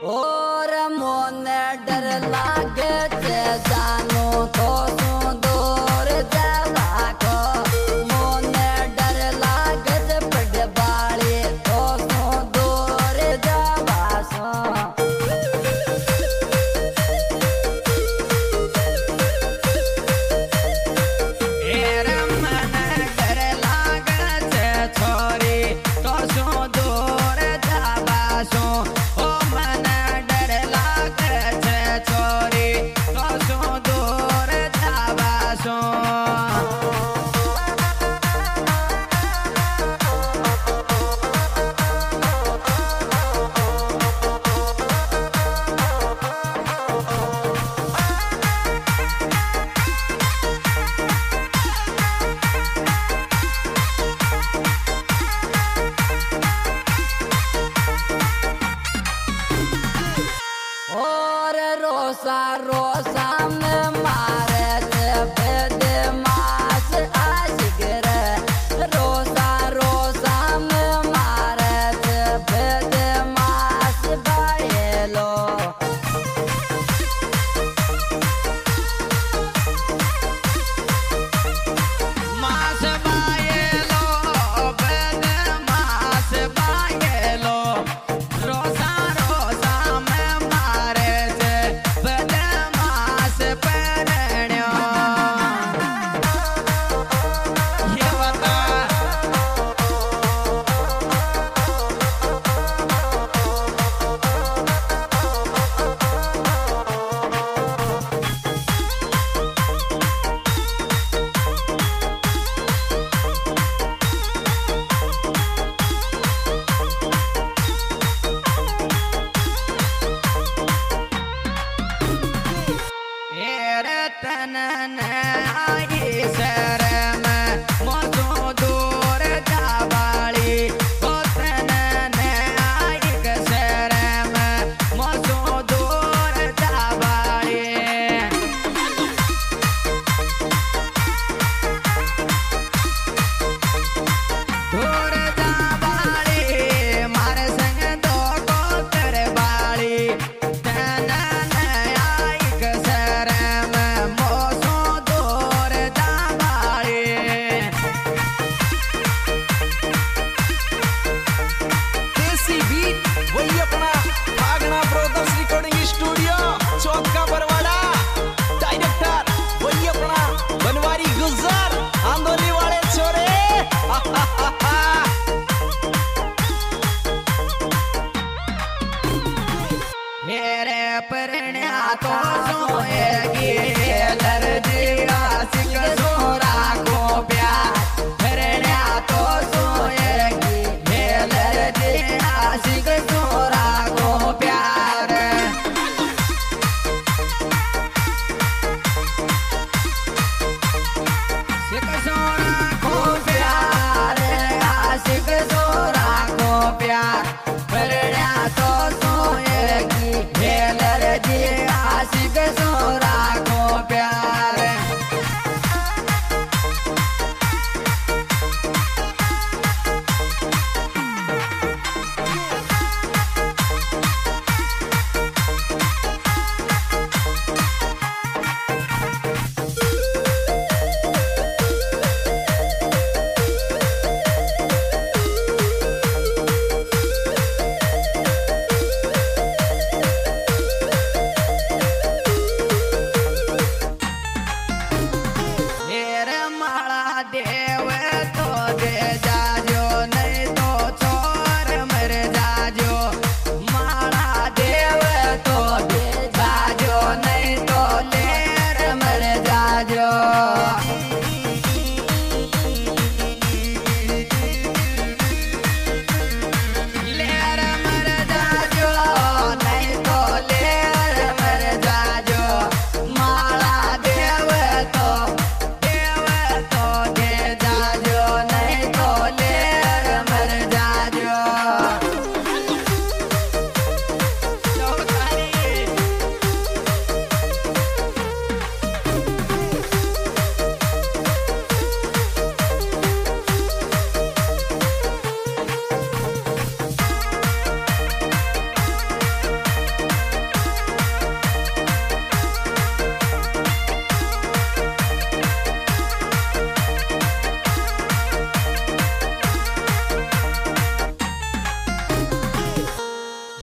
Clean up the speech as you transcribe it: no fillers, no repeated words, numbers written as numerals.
और मोने डर लागे ते जानो तो दूर जावा को मोने डर लागे ते पड़ बाली तो दूर जावा सो रोसा रोसा में मारे ते बदमाश आशिक रे रोसा रोसा में मारे ते बदमाश बायलो मास बायलो बदमाश बायलो रोसा रोसा में मारे तन आई सर में मौसों दूर जावाली तन आई सर में मौसों दूर जावाली दूर जावाली मारे संग दो को कर बाली तन आई सर वही अपना भागना ब्रदर्स रिकॉर्डिंग स्टूडियो चौक का बरवाड़ा डायरेक्टर वही अपना बनवारी गुजर आंदोली वाले छोरे मेरे परण्या तो सोएगी लर्जी आशिक सोरा को प्यार परण्या तो सोएगी लर्जी आशिक सोरा को